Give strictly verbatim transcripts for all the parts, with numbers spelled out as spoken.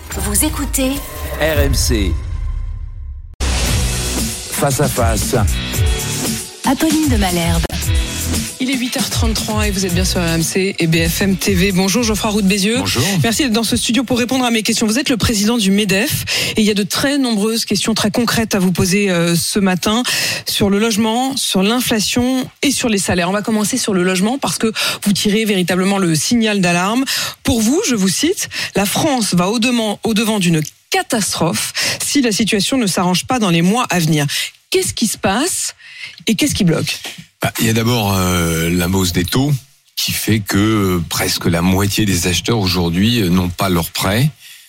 Vous écoutez R M C. Face à face. Apolline de Malherbe. Il est huit heures trente-trois et vous êtes bien sur R M C et B F M T V. Bonjour Geoffroy Roux de Bézieux. Bonjour. Merci d'être dans ce studio pour répondre à mes questions. Vous êtes le président du MEDEF et il y a de très nombreuses questions très concrètes à vous poser euh, ce matin sur le logement, sur l'inflation et sur les salaires. On va commencer sur le logement parce que vous tirez véritablement le signal d'alarme. Pour vous, je vous cite, la France va au-devant, au-devant d'une catastrophe si la situation ne s'arrange pas dans les mois à venir. Qu'est-ce qui se passe et qu'est-ce qui bloque ? Bah, il y a d'abord euh, la hausse des taux qui fait que euh, presque la moitié des acheteurs aujourd'hui euh, n'ont pas leur prêt.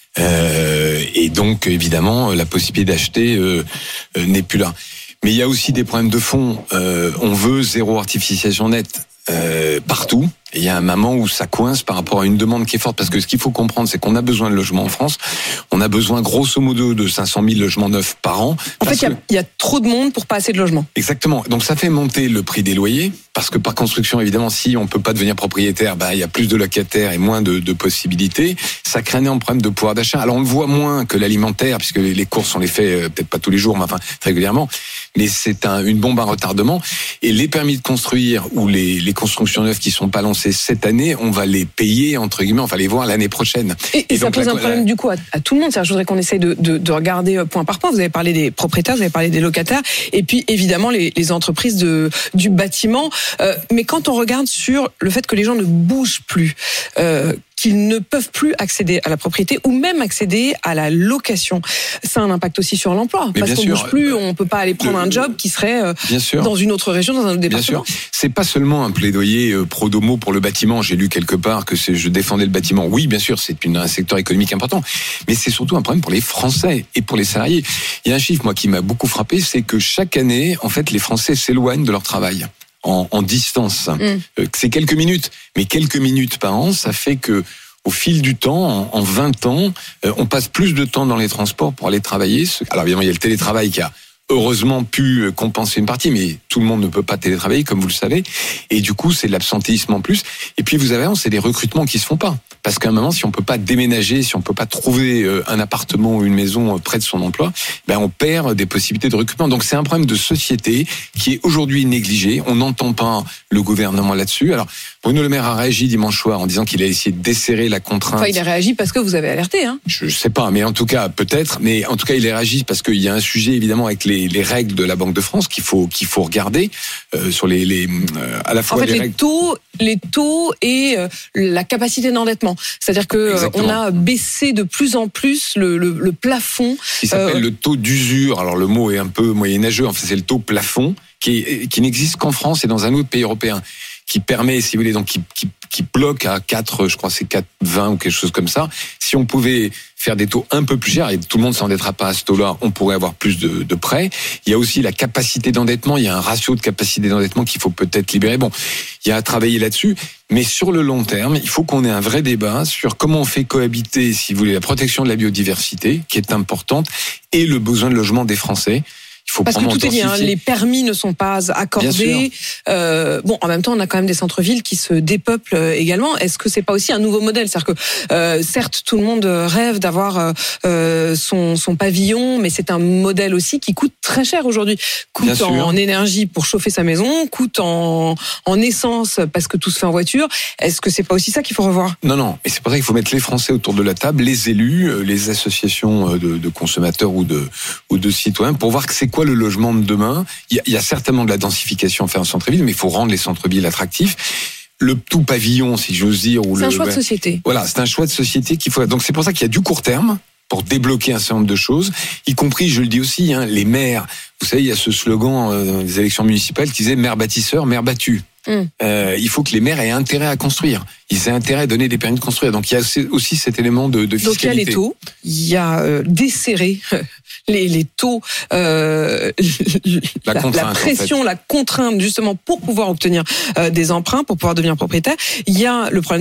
Euh, et donc, évidemment, la possibilité d'acheter euh, euh, n'est plus là. Mais il y a aussi des problèmes de fond. Euh, on veut zéro artificialisation nette euh, partout. Et il y a un moment où ça coince par rapport à une demande qui est forte. Parce que ce qu'il faut comprendre, c'est qu'on a besoin de logements en France. On a besoin grosso modo de cinq cent mille logements neufs par an. En fait, il y, a, il y a trop de monde pour pas assez de logements. Exactement. Donc ça fait monter le prix des loyers. Parce que par construction, évidemment, si on peut pas devenir propriétaire, bah, il y a plus de locataires et moins de, de possibilités. Ça crée un problème de pouvoir d'achat. Alors on le voit moins que l'alimentaire, puisque les, les courses, on les fait euh, peut-être pas tous les jours, mais enfin régulièrement. Mais c'est un, une bombe à retardement. Et les permis de construire ou les, les constructions neuves qui sont pas lancées cette année, on va les payer, entre guillemets, on va les voir l'année prochaine. Et, et, et ça donc, pose la, un problème la... du coup à, à tout le monde. C'est-à-dire, je voudrais qu'on essaye de, de, de regarder point par point. Vous avez parlé des propriétaires, vous avez parlé des locataires, et puis évidemment les, les entreprises de, du bâtiment. Euh, mais quand on regarde sur le fait que les gens ne bougent plus, euh, qu'ils ne peuvent plus accéder à la propriété ou même accéder à la location, ça a un impact aussi sur l'emploi. Mais parce qu'on ne bouge plus, on ne peut pas aller prendre le, un job qui serait euh, dans une autre région, dans un autre département. Bien sûr. C'est pas seulement un plaidoyer euh, pro domo pour le bâtiment. J'ai lu quelque part que c'est, je défendais le bâtiment. Oui, bien sûr, c'est une, un secteur économique important. Mais c'est surtout un problème pour les Français et pour les salariés. Il y a un chiffre, moi, qui m'a beaucoup frappé, c'est que chaque année, en fait, les Français s'éloignent de leur travail. En, en distance. Mm. Euh, c'est quelques minutes, mais quelques minutes par an, ça fait que au fil du temps, en, en vingt ans, euh, on passe plus de temps dans les transports pour aller travailler. Alors évidemment, il y a le télétravail qui a heureusement pu compenser une partie, mais tout le monde ne peut pas télétravailler, comme vous le savez. Et du coup, c'est de l'absentéisme en plus. Et puis, vous avez, c'est des recrutements qui se font pas. Parce qu'à un moment, si on peut pas déménager, si on peut pas trouver un appartement ou une maison près de son emploi, ben, on perd des possibilités de recrutement. Donc, c'est un problème de société qui est aujourd'hui négligé. On n'entend pas le gouvernement là-dessus. Alors, Bruno Le Maire a réagi dimanche soir en disant qu'il a essayé de desserrer la contrainte. Enfin, il a réagi parce que vous avez alerté, hein. Je sais pas, mais en tout cas, peut-être. Mais en tout cas, il a réagi parce qu'il y a un sujet, évidemment, avec les, les règles de la Banque de France qu'il faut, qu'il faut regarder, euh, sur les, les, euh, à la fois en fait, les, les règles. taux, les taux et euh, la capacité d'endettement. C'est-à-dire que euh, on a baissé de plus en plus le, le, le plafond. Il s'appelle euh, le taux d'usure. Alors, le mot est un peu moyenâgeux. En fait, c'est le taux plafond qui, est, qui n'existe qu'en France et dans un autre pays européen, qui permet, si vous voulez, donc qui, qui, qui bloque à quatre, je crois que c'est quatre vingt ou quelque chose comme ça. Si on pouvait faire des taux un peu plus chers, et tout le monde s'endettera pas à ce taux-là, on pourrait avoir plus de, de prêts. Il y a aussi la capacité d'endettement, il y a un ratio de capacité d'endettement qu'il faut peut-être libérer. Bon, il y a à travailler là-dessus, mais sur le long terme, il faut qu'on ait un vrai débat sur comment on fait cohabiter, si vous voulez, la protection de la biodiversité, qui est importante, et le besoin de logement des Français. Il faut Parce que tout est dit, hein, les permis ne sont pas accordés. Euh, bon, en même temps, on a quand même des centres-villes qui se dépeuplent également. Est-ce que c'est pas aussi un nouveau modèle ? C'est-à-dire que, euh, certes, tout le monde rêve d'avoir euh, son, son pavillon, mais c'est un modèle aussi qui coûte très cher aujourd'hui. Coûte en, en énergie pour chauffer sa maison, coûte en, en essence parce que tout se fait en voiture. Est-ce que c'est pas aussi ça qu'il faut revoir ? Non, non. Et c'est pour ça qu'il faut mettre les Français autour de la table, les élus, les associations de, de consommateurs ou de, ou de citoyens, pour voir que c'est quoi le logement de demain. Il y a, il y a certainement de la densification à faire en centre-ville, mais il faut rendre les centres-villes attractifs. Le tout pavillon, si j'ose dire, ou c'est le, un choix de société. Voilà, c'est un choix de société qu'il faut. Donc c'est pour ça qu'il y a du court terme pour débloquer un certain nombre de choses, y compris, je le dis aussi, hein, les maires. Vous savez, il y a ce slogan euh, des élections municipales qui disait maire bâtisseur, maire battu. Mmh. Euh, il faut que les maires aient intérêt à construire. Ils aient intérêt à donner des permis de construire. Donc il y a aussi cet élément de, de fiscalité. Donc il y a les taux, il y a euh, desserrer les, les taux, euh, la, la, la pression, en fait. La contrainte justement pour pouvoir obtenir euh, des emprunts, pour pouvoir devenir propriétaire. Il y a le problème de la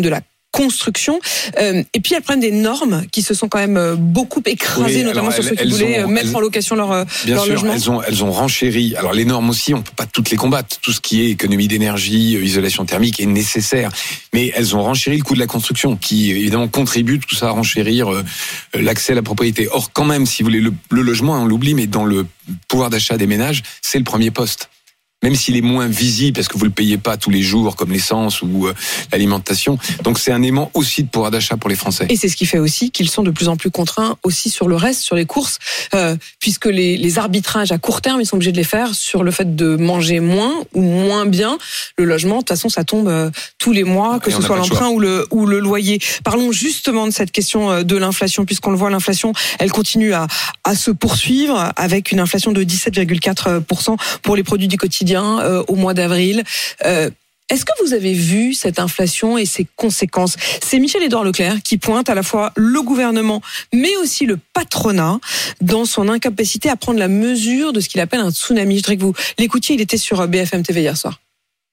construction. Euh, et puis, il y a le problème des normes qui se sont quand même beaucoup écrasées, oui, notamment sur ceux qui voulaient ont, mettre elles, en location leur, bien leur sûr, logement. Elles ont, elles ont renchéri. Alors, les normes aussi, on peut pas toutes les combattre. Tout ce qui est économie d'énergie, isolation thermique est nécessaire. Mais elles ont renchéri le coût de la construction, qui évidemment contribue tout ça à renchérir euh, l'accès à la propriété. Or, quand même, si vous voulez, le, le logement, on l'oublie, mais dans le pouvoir d'achat des ménages, c'est le premier poste. Même s'il est moins visible parce que vous le payez pas tous les jours comme l'essence ou euh, l'alimentation. Donc c'est un élément aussi de pouvoir d'achat pour les Français. Et c'est ce qui fait aussi qu'ils sont de plus en plus contraints aussi sur le reste, sur les courses, euh, puisque les, les arbitrages à court terme, ils sont obligés de les faire sur le fait de manger moins ou moins bien. Le logement, de toute façon, ça tombe euh, tous les mois, que Et ce soit l'emprunt ou le, ou le loyer. Parlons justement de cette question de l'inflation, puisqu'on le voit, l'inflation, elle continue à, à se poursuivre avec une inflation de dix-sept virgule quatre pour cent pour les produits du quotidien. Euh, au mois d'avril. Euh, est-ce que vous avez vu cette inflation et ses conséquences ? C'est Michel-Édouard Leclerc qui pointe à la fois le gouvernement, mais aussi le patronat dans son incapacité à prendre la mesure de ce qu'il appelle un tsunami. Je voudrais que vous l'écoutiez, il était sur B F M T V hier soir.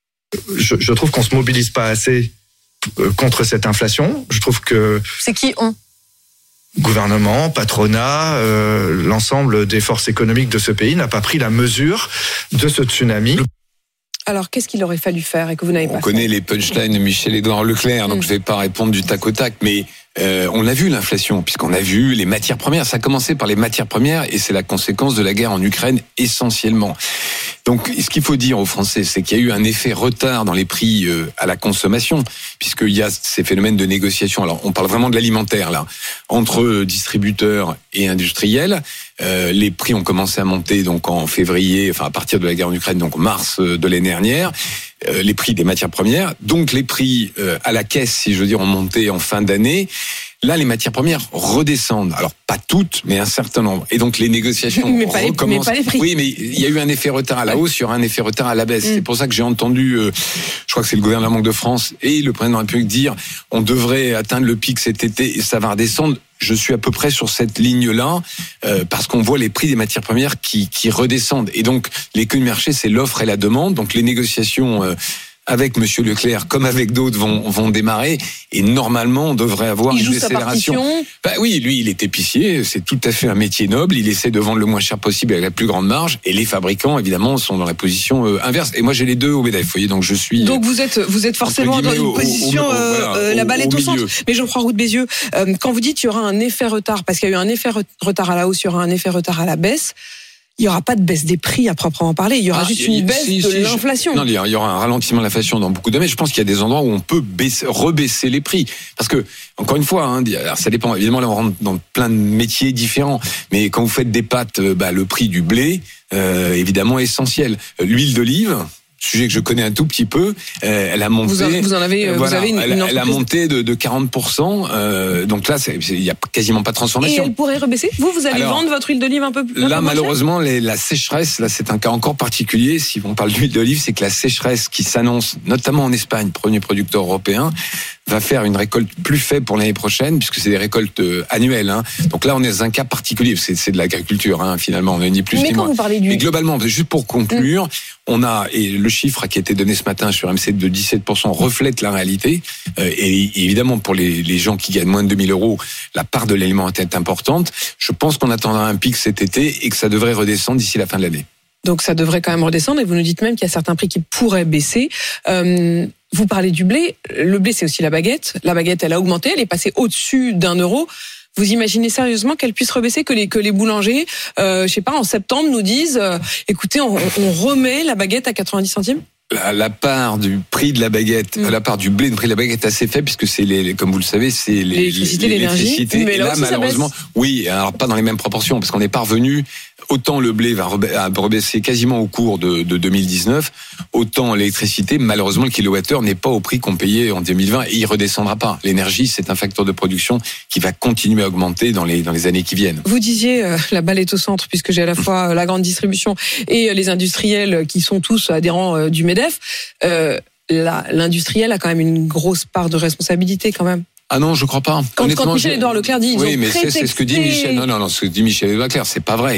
Je, je trouve qu'on ne se mobilise pas assez contre cette inflation. Je trouve que... C'est qui on ? Gouvernement, patronat, euh, l'ensemble des forces économiques de ce pays n'a pas pris la mesure de ce tsunami. Alors, qu'est-ce qu'il aurait fallu faire et que vous n'avez on pas fait ? On connaît les punchlines de Michel-Édouard Leclerc, donc mmh. je ne vais pas répondre du tac au tac, mais euh, on l'a vu l'inflation, puisqu'on a vu les matières premières. Ça a commencé par les matières premières et c'est la conséquence de la guerre en Ukraine essentiellement. Donc, ce qu'il faut dire aux Français, c'est qu'il y a eu un effet retard dans les prix euh, à la consommation, puisqu'il y a ces phénomènes de négociation. Alors, on parle vraiment de l'alimentaire, là, entre distributeurs et industriels. Euh, les prix ont commencé à monter donc en février, enfin à partir de la guerre en Ukraine, donc mars de l'année dernière. Euh, les prix des matières premières, donc les prix euh, à la caisse, si je veux dire, ont monté en fin d'année. Là, les matières premières redescendent. Alors, pas toutes, mais un certain nombre. Et donc, les négociations mais pas recommencent. Les, mais pas les prix. Oui, mais il y a eu un effet retard à la hausse, il y aura un effet retard à la baisse. Mm. C'est pour ça que j'ai entendu, euh, je crois que c'est le gouvernement de France et le président de la République dire on devrait atteindre le pic cet été et ça va redescendre. Je suis à peu près sur cette ligne-là, euh, parce qu'on voit les prix des matières premières qui, qui redescendent. Et donc, l'économie de marché, c'est l'offre et la demande. Donc, les négociations... Euh, avec Monsieur Leclerc, comme avec d'autres, vont, vont démarrer. Et normalement, on devrait avoir il une joue décélération. Sa partition. Bah oui, lui, il est épicier. C'est tout à fait un métier noble. Il essaie de vendre le moins cher possible avec la plus grande marge. Et les fabricants, évidemment, sont dans la position euh, inverse. Et moi, j'ai les deux au MEDEF. Vous voyez, donc je suis. Donc vous êtes, vous êtes forcément dans une au, position. au, au, euh, voilà, euh, la balle est au, au centre. Mais Geoffroy Roux de Bézieux, euh, quand vous dites qu'il y aura un effet retard, parce qu'il y a eu un effet retard à la hausse, il y aura un effet retard à la baisse. Il n'y aura pas de baisse des prix à proprement parler. Il y aura ah, juste une baisse si, de si, l'inflation. Non, il y aura un ralentissement de l'inflation dans beaucoup de domaines. Je pense qu'il y a des endroits où on peut baisser, rebaisser les prix. Parce que, encore une fois, hein, alors ça dépend. Évidemment, là, on rentre dans plein de métiers différents. Mais quand vous faites des pâtes, bah, le prix du blé, euh, évidemment, est essentiel. L'huile d'olive, sujet que je connais un tout petit peu, euh, elle a monté. Vous en, vous en avez, voilà, vous avez une, elle, une elle a monté de, de quarante pour cent. Euh, donc là, il y a quasiment pas de transformation. Et elle pourrait rebaisser. Vous, vous allez Alors, vendre votre huile d'olive un peu plus. Là, malheureusement, les, la sécheresse, là, c'est un cas encore particulier. Si on parle d'huile d'olive, c'est que la sécheresse qui s'annonce, notamment en Espagne, premier producteur européen, va faire une récolte plus faible pour l'année prochaine, puisque c'est des récoltes annuelles. Hein. Donc là, on est dans un cas particulier. C'est, c'est de l'agriculture, hein, finalement. On ne dit plus Mais ni quand moins. Vous parlez du... Mais globalement, juste pour conclure, mmh. on a, et le chiffre qui a été donné ce matin sur M C de dix-sept pour cent reflète la réalité. Euh, et, et évidemment, pour les, les gens qui gagnent moins de deux mille euros, la part de l'aliment est importante. Je pense qu'on attendra un pic cet été et que ça devrait redescendre d'ici la fin de l'année. Donc ça devrait quand même redescendre. Et vous nous dites même qu'il y a certains prix qui pourraient baisser. Euh, Vous parlez du blé. Le blé, c'est aussi la baguette. La baguette, elle a augmenté. Elle est passée au-dessus d'un euro. Vous imaginez sérieusement qu'elle puisse rebaisser, que les, que les boulangers, euh, je sais pas, en septembre nous disent, euh, écoutez, on, on remet la baguette à quatre-vingt-dix centimes? La, la part du prix de la baguette, mmh. la part du blé, le prix de la baguette est assez faible puisque c'est les, les comme vous le savez, c'est les, l'électricité, les, l'énergie. l'électricité. Mais et là, là, aussi, malheureusement, oui, alors pas dans les mêmes proportions parce qu'on n'est pas revenu. Autant le blé va rebaisser quasiment au cours de, de deux mille dix-neuf, autant l'électricité, malheureusement, le kilowattheure n'est pas au prix qu'on payait en deux mille vingt et il redescendra pas. L'énergie, c'est un facteur de production qui va continuer à augmenter dans les dans les années qui viennent. Vous disiez euh, la balle est au centre puisque j'ai à la fois la grande distribution et les industriels qui sont tous adhérents euh, du MEDEF. Euh, la, l'industriel a quand même une grosse part de responsabilité quand même. Ah non, je crois pas. Quand, quand Michel-Édouard Leclerc dit, ils oui, ont mais prétexté... c'est, c'est ce que dit Michel. Non, non, non, ce que dit Michel-Édouard Leclerc, c'est pas vrai.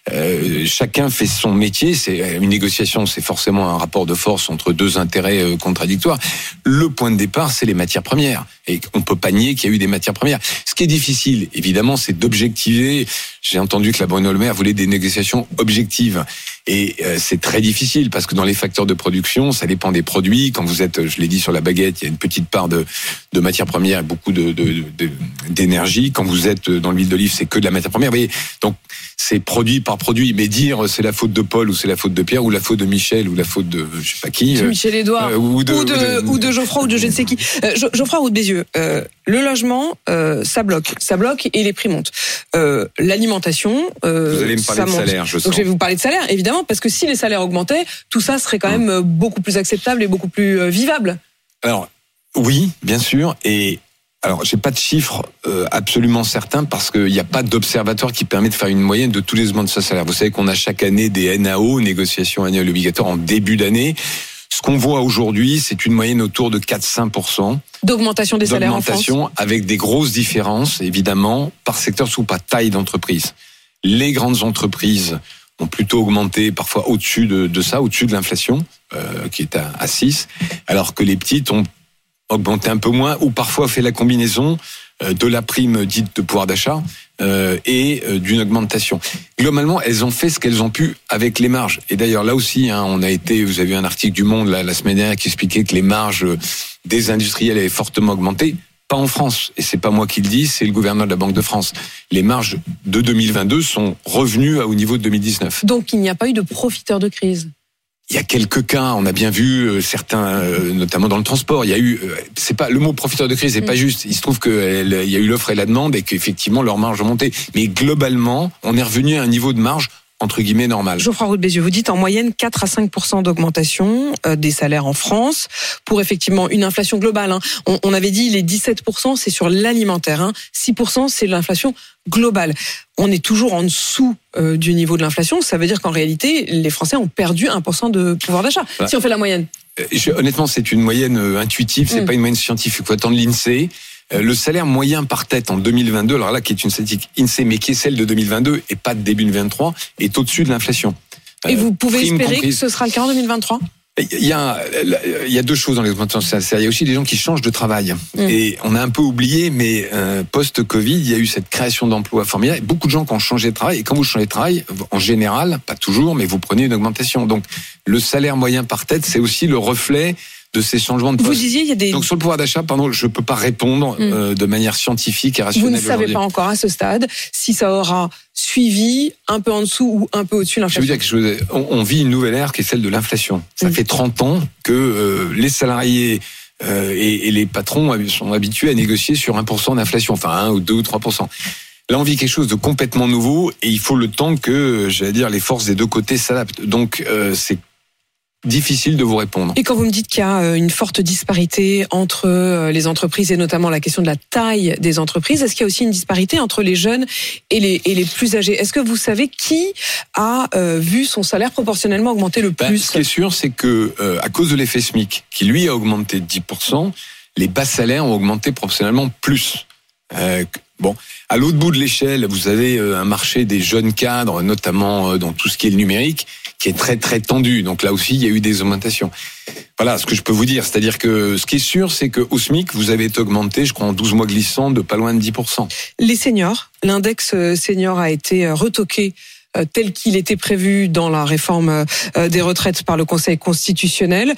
euh, chacun fait son métier. C'est une négociation, c'est forcément un rapport de force entre deux intérêts euh, contradictoires. Le point de départ, c'est les matières premières. Et on peut pas nier qu'il y a eu des matières premières. Ce qui est difficile, évidemment, c'est d'objectiver. J'ai entendu que la Bruno Le Maire voulait des négociations objectives. Et euh, c'est très difficile parce que dans les facteurs de production, ça dépend des produits. Quand vous êtes, je l'ai dit sur la baguette, il y a une petite part de, de matières premières et beaucoup de, de, de, d'énergie. Quand vous êtes dans l'huile d'olive, c'est que de la matière première. Vous voyez, donc c'est produit par produit. Mais dire c'est la faute de Paul ou c'est la faute de Pierre ou la faute de Michel ou la faute de je sais pas qui. De Michel Édouard euh, ou, de, ou, de, ou, de, ou de Geoffroy ou de je ne sais qui. Euh, Geoffroy Roux de Bézieux, euh, le logement, euh, ça bloque, ça bloque et les prix montent. Euh, l'alimentation, euh, vous allez me parler ça de monte. salaire, je Donc sens. je vais vous parler de salaire, évidemment, parce que si les salaires augmentaient, tout ça serait quand même beaucoup plus acceptable et beaucoup plus euh, vivable. Alors oui, bien sûr, et alors j'ai pas de chiffres euh, absolument certains parce qu'il n'y a pas d'observatoire qui permet de faire une moyenne de tous les augments de sa salaire. Vous savez qu'on a chaque année des N A O, négociations annuelles obligatoires en début d'année. Ce qu'on voit aujourd'hui, c'est une moyenne autour de quatre à cinq pour cent d'augmentation des salaires en France. D'augmentation avec des grosses différences, évidemment, par secteur sous par taille d'entreprise. Les grandes entreprises ont plutôt augmenté parfois au-dessus de, de ça, au-dessus de l'inflation, euh, qui est à, à six, alors que les petites ont augmenté un peu moins ou parfois fait la combinaison euh, de la prime dite de pouvoir d'achat euh, et euh, d'une augmentation. Globalement, elles ont fait ce qu'elles ont pu avec les marges. Et d'ailleurs, là aussi, hein, on a été, vous avez vu un article du Monde là, la semaine dernière qui expliquait que les marges des industriels avaient fortement augmenté. Pas en France, et c'est pas moi qui le dis, c'est le gouverneur de la Banque de France. Les marges de deux mille vingt-deux sont revenues au niveau de deux mille dix-neuf. Donc il n'y a pas eu de profiteurs de crise. Il y a quelques cas, on a bien vu euh, certains, euh, notamment dans le transport. Il y a eu, euh, c'est pas le mot profiteur de crise, c'est mmh. pas juste. Il se trouve que elle, il y a eu l'offre et la demande et qu'effectivement leurs marges ont monté. Mais globalement, on est revenu à un niveau de marge entre guillemets normal. Geoffroy Roux de Bézieux, vous dites en moyenne quatre à cinq pour cent d'augmentation euh, des salaires en France pour effectivement une inflation globale. Hein. On, on avait dit les dix-sept pour cent c'est sur l'alimentaire, hein. six pour cent c'est l'inflation globale. On est toujours en dessous euh, du niveau de l'inflation. Ça veut dire qu'en réalité, les Français ont perdu un pour cent de pouvoir d'achat. Voilà. Si on fait la moyenne. Je, honnêtement, c'est une moyenne euh, intuitive, c'est mmh. pas une moyenne scientifique. Il faut attendre l'INSEE. Le salaire moyen par tête en deux mille vingt-deux, alors là qui est une statistique INSEE mais qui est celle de deux mille vingt-deux et pas de début deux mille vingt-trois, est au-dessus de l'inflation. Et vous pouvez espérer comprise. que ce sera le cas en deux mille vingt-trois ? Il y a, il y a deux choses dans l'augmentation salariale. Il y a aussi des gens qui changent de travail. Mmh. Et on a un peu oublié, mais euh, post-Covid, il y a eu cette création d'emplois formidable. Beaucoup de gens qui ont changé de travail. Et quand vous changez de travail, en général, pas toujours, mais vous prenez une augmentation. Donc, le salaire moyen par tête, c'est aussi le reflet de ces changements de poste. Vous disiez, il y a des... Donc sur le pouvoir d'achat, pardon, je peux pas répondre mmh. euh, de manière scientifique et rationnelle. Vous ne savez aujourd'hui. Pas encore à ce stade si ça aura suivi un peu en dessous ou un peu au-dessus de l'inflation. Je veux dire quelque chose. On, on vit une nouvelle ère qui est celle de l'inflation. Ça mmh. fait trente ans que euh, les salariés euh, et, et les patrons sont habitués à négocier sur un pour cent d'inflation, enfin un ou deux ou trois pour cent. Là, on vit quelque chose de complètement nouveau et il faut le temps que, j'allais dire, les forces des deux côtés s'adaptent. Donc, euh, c'est difficile de vous répondre. Et quand vous me dites qu'il y a une forte disparité entre les entreprises et notamment la question de la taille des entreprises, est-ce qu'il y a aussi une disparité entre les jeunes et les, et les plus âgés ? Est-ce que vous savez qui a euh, vu son salaire proportionnellement augmenter le plus ? Ben, ce qui est sûr, c'est que euh, à cause de l'effet SMIC, qui lui a augmenté de dix pour cent, les bas salaires ont augmenté proportionnellement plus. Euh, bon, à l'autre bout de l'échelle, vous avez un marché des jeunes cadres, notamment dans tout ce qui est le numérique, qui est très très tendu. Donc là aussi, il y a eu des augmentations. Voilà ce que je peux vous dire. C'est-à-dire que ce qui est sûr, c'est qu'au SMIC, vous avez été augmenté, je crois, en douze mois glissants, de pas loin de dix pour cent. Les seniors, l'index senior a été retoqué tel qu'il était prévu dans la réforme des retraites par le Conseil constitutionnel.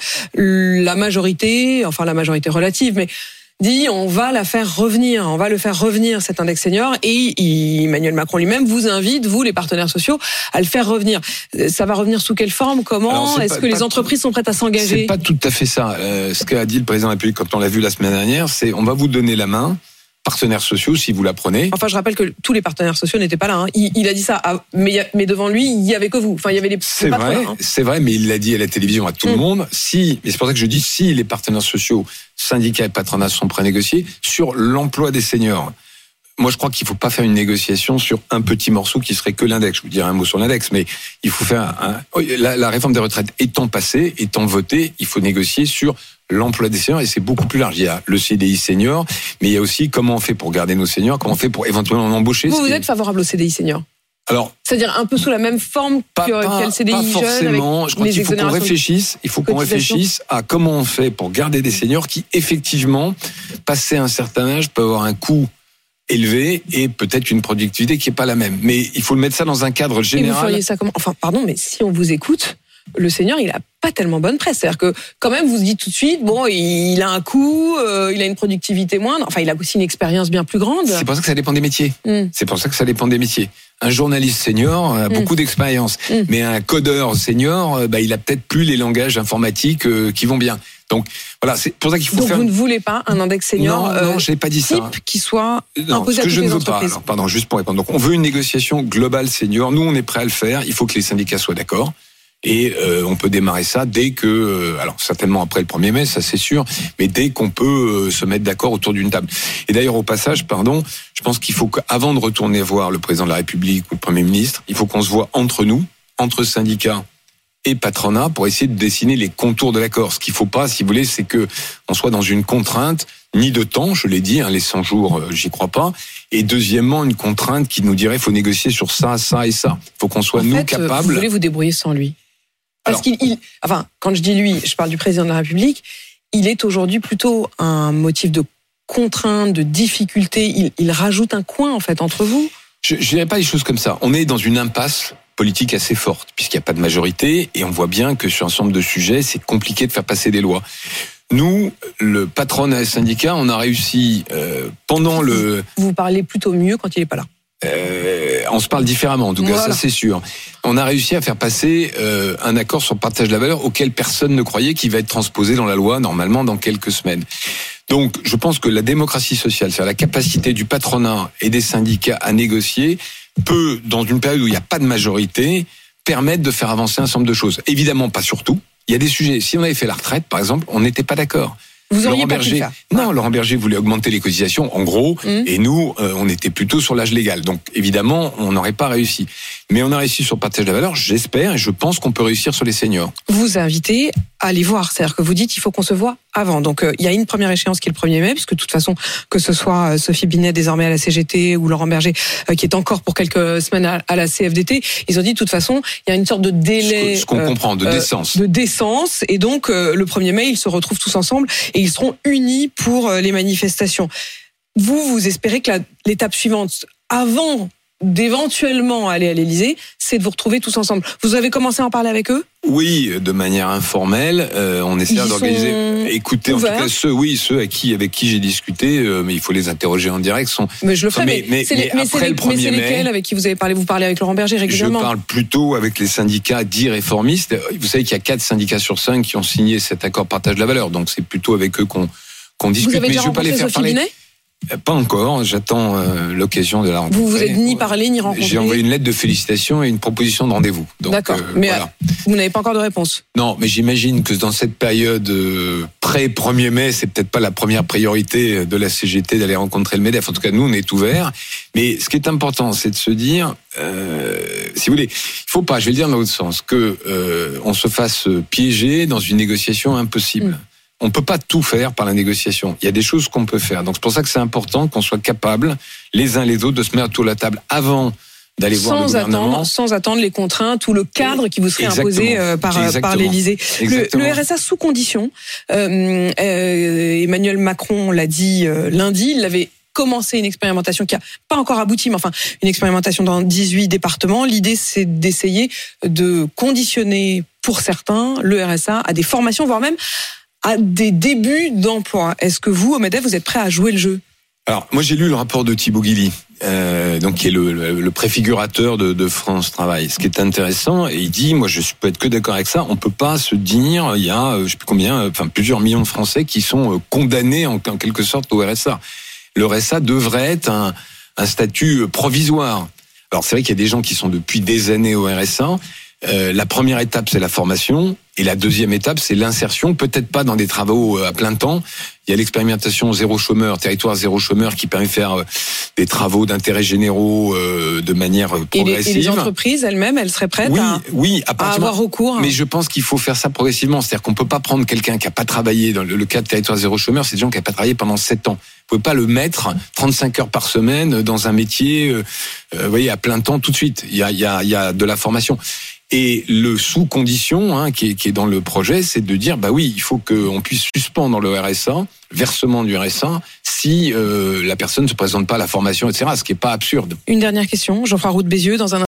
La majorité, enfin la majorité relative, mais dit on va la faire revenir, on va le faire revenir cet index senior et Emmanuel Macron lui-même vous invite, vous les partenaires sociaux, à le faire revenir. Ça va revenir sous quelle forme ? Comment ? Alors, Est-ce pas, que pas, les entreprises sont prêtes à s'engager ? C'est pas tout à fait ça. Euh, ce qu'a dit le président de la République quand on l'a vu la semaine dernière, c'est on va vous donner la main, partenaires sociaux, si vous la prenez. Enfin, je rappelle que tous les partenaires sociaux n'étaient pas là. Hein. Il, il a dit ça, à, mais, mais devant lui, il y avait que vous. Enfin, il y avait les. C'est vrai, hein. c'est vrai, mais il l'a dit à la télévision à tout mmh. le monde. Si, et c'est pour ça que je dis si les partenaires sociaux, syndicats et patronats sont prêts à négocier sur l'emploi des seniors. Moi, je crois qu'il ne faut pas faire une négociation sur un petit morceau qui serait que l'index. Je vous dirai un mot sur l'index, mais il faut faire un, la, la réforme des retraites étant passée, étant votée, il faut négocier sur l'emploi des seniors et c'est beaucoup plus large. Il y a le C D I senior, mais il y a aussi comment on fait pour garder nos seniors, comment on fait pour éventuellement en embaucher. Vous, vous êtes favorable au C D I senior ? Alors, c'est-à-dire un peu sous la même forme pas, que, pas, qu'un le C D I pas jeune forcément. avec Je crois les qu'il faut qu'on exonérations réfléchisse. Il faut qu'on cotisation. réfléchisse à comment on fait pour garder des seniors qui, effectivement, passé un certain âge, peuvent avoir un coût élevé et peut-être une productivité qui est pas la même. Mais il faut le mettre ça dans un cadre Et vous général. feriez ça comment ? Enfin, pardon, mais si on vous écoute, le senior, il a pas tellement bonne presse. C'est-à-dire que, quand même, vous se dites tout de suite, bon, il a un coût, euh, il a une productivité moindre. Enfin, il a aussi une expérience bien plus grande. C'est pour ça que ça dépend des métiers. Mm. C'est pour ça que ça dépend des métiers. Un journaliste senior a Mm. beaucoup d'expérience, Mm. mais un codeur senior, euh, bah, il a peut-être plus les langages informatiques euh, qui vont bien. Donc voilà, c'est pour ça qu'il faut Donc faire. vous ne voulez pas un index senior non, euh, non, je n'ai pas dit type ça. qui soit Non, imposé ce à que toutes je ne les veux pas. entreprises. Alors, pardon, juste pour répondre. Donc, on veut une négociation globale senior. Nous, on est prêt à le faire. Il faut que les syndicats soient d'accord. Et euh, on peut démarrer ça dès que, euh, alors certainement après le premier mai, ça c'est sûr, mais dès qu'on peut euh, se mettre d'accord autour d'une table. Et d'ailleurs au passage, pardon, je pense qu'il faut qu'avant de retourner voir le président de la République ou le Premier ministre, il faut qu'on se voit entre nous, entre syndicats et patronat, pour essayer de dessiner les contours de l'accord. Ce qu'il faut pas, si vous voulez, c'est que on soit dans une contrainte, ni de temps, je l'ai dit, hein, les cent jours, euh, j'y crois pas. Et deuxièmement, une contrainte qui nous dirait, faut négocier sur ça, ça et ça. Il faut qu'on soit En nous fait, capables. vous voulez vous débrouiller sans lui. Parce Alors, qu'il, il, enfin, quand je dis lui, je parle du président de la République. Il est aujourd'hui plutôt un motif de contrainte, de difficulté. Il, il rajoute un coin en fait entre vous. Je ne dirais pas les choses comme ça. On est dans une impasse politique assez forte, puisqu'il n'y a pas de majorité, et on voit bien que sur un certain nombre de sujets, c'est compliqué de faire passer des lois. Nous, le patronat et le syndicat, on a réussi euh, pendant le... Vous parlez plutôt mieux quand il n'est pas là. Euh, on se parle différemment, en tout cas, Voilà. ça c'est sûr. On a réussi à faire passer euh, un accord sur le partage de la valeur auquel personne ne croyait qu'il va être transposé dans la loi, normalement, dans quelques semaines. Donc, je pense que la démocratie sociale, c'est-à-dire la capacité du patronat et des syndicats à négocier, peut, dans une période où il n'y a pas de majorité, permettre de faire avancer un certain nombre de choses. Évidemment, pas sur tout. Il y a des sujets. Si on avait fait la retraite, par exemple, on n'était pas d'accord. Vous auriez Laurent pas pu Berger, le faire. non, Laurent Berger voulait augmenter les cotisations, en gros, Mmh. et nous, euh, on était plutôt sur l'âge légal. Donc, évidemment, on n'aurait pas réussi. Mais on a réussi sur le partage de la valeur, j'espère, et je pense qu'on peut réussir sur les seniors. Vous invitez à aller voir. C'est-à-dire que vous dites il faut qu'on se voit avant. Donc euh, il y a une première échéance qui est le premier mai, puisque de toute façon, que ce soit euh, Sophie Binet désormais à la C G T ou Laurent Berger euh, qui est encore pour quelques semaines à, à la C F D T, ils ont dit de toute façon, il y a une sorte de délai. Ce qu'on euh, comprend, de euh, décence. de décence. Et donc euh, le premier mai, ils se retrouvent tous ensemble et ils seront unis pour euh, les manifestations. Vous, vous espérez que la- l'étape suivante, avant d'éventuellement aller à l'Élysée, c'est de vous retrouver tous ensemble. Vous avez commencé à en parler avec eux ? Oui, de manière informelle, euh, on essaie Ils d'organiser. sont Écoutez, en tout ouverts. cas, ceux, oui, ceux à qui, avec qui j'ai discuté, euh, mais il faut les interroger en direct, sont. Mais je le ferai. Mais- Mais, mais- c'est les- mais mais après c'est les- le premier mais c'est mai- lesquels avec qui vous avez parlé ? Vous parlez avec Laurent Berger Je régulièrement. parle plutôt avec les syndicats dits réformistes. Vous savez qu'il y a quatre syndicats sur cinq qui ont signé cet accord partage de la valeur, donc c'est plutôt avec eux qu'on qu'on discute. Vous avez mais déjà je ne veux pas les rencontré faire Sophie parler. Binet ? Pas encore, j'attends euh, l'occasion de la rencontrer. Vous vous êtes ni parlé ni rencontré. J'ai envoyé une lettre de félicitations et une proposition de rendez-vous. Donc, D'accord. euh, Mais voilà. vous n'avez pas encore de réponse. Non, mais j'imagine que dans cette période euh, pré-premier mai, c'est peut-être pas la première priorité de la C G T d'aller rencontrer le MEDEF. En tout cas, nous, on est ouverts. Mais ce qui est important, c'est de se dire, euh, si vous voulez, il faut pas, je vais le dire dans l'autre sens, que euh, on se fasse piéger dans une négociation impossible. Mm. On peut pas tout faire par la négociation. Il y a des choses qu'on peut faire. Donc c'est pour ça que c'est important qu'on soit capable, les uns les autres, de se mettre autour de la table avant d'aller voir le Sans gouvernement. attendre, sans attendre les contraintes ou le cadre qui vous serait Exactement. imposé euh, par, euh, Exactement. par l'Élysée. Le, Exactement. le R S A sous condition, euh, euh, Emmanuel Macron l'a dit euh, lundi, il avait commencé une expérimentation qui a pas encore abouti, mais enfin une expérimentation dans dix-huit départements. L'idée, c'est d'essayer de conditionner pour certains le R S A à des formations, voire même à des débuts d'emploi. Est-ce que vous, au MEDEF, vous êtes prêt à jouer le jeu ? Alors, moi, j'ai lu le rapport de Thibault Guilly, euh, donc qui est le, le, le préfigurateur de, de France Travail. Ce qui est intéressant, et il dit, moi, je peux être que d'accord avec ça. On peut pas se dire, il y a, euh, je sais plus combien, euh, enfin plusieurs millions de Français qui sont euh, condamnés en, en quelque sorte au R S A. Le R S A devrait être un, un statut provisoire. Alors, c'est vrai qu'il y a des gens qui sont depuis des années au R S A. Euh, la première étape, c'est la formation. Et la deuxième étape, c'est l'insertion, peut-être pas dans des travaux à plein temps. Il y a l'expérimentation zéro chômeur, territoire zéro chômeur, qui permet de faire euh, des travaux d'intérêt généraux euh, de manière euh, Et les, progressive. et les entreprises elles-mêmes, elles seraient prêtes oui, à, oui, à à partir avoir recours. mais je pense qu'il faut faire ça progressivement. C'est-à-dire qu'on peut pas prendre quelqu'un qui a pas travaillé. Dans le, le cas de territoire zéro chômeur, c'est des gens qui n'ont pas travaillé pendant sept ans. pouvez pas le mettre trente-cinq heures par semaine dans un métier, euh, vous voyez, à plein temps tout de suite. Il y a, il y a, il y a de la formation. Et le sous-condition hein, qui, est, qui est dans le projet, c'est de dire, bah oui, il faut qu'on puisse suspendre le R S A, versement du R S A, si euh, la personne ne se présente pas à la formation, et cetera. Ce qui est pas absurde. Une dernière question, Geoffroy Roux de Bézieux, dans un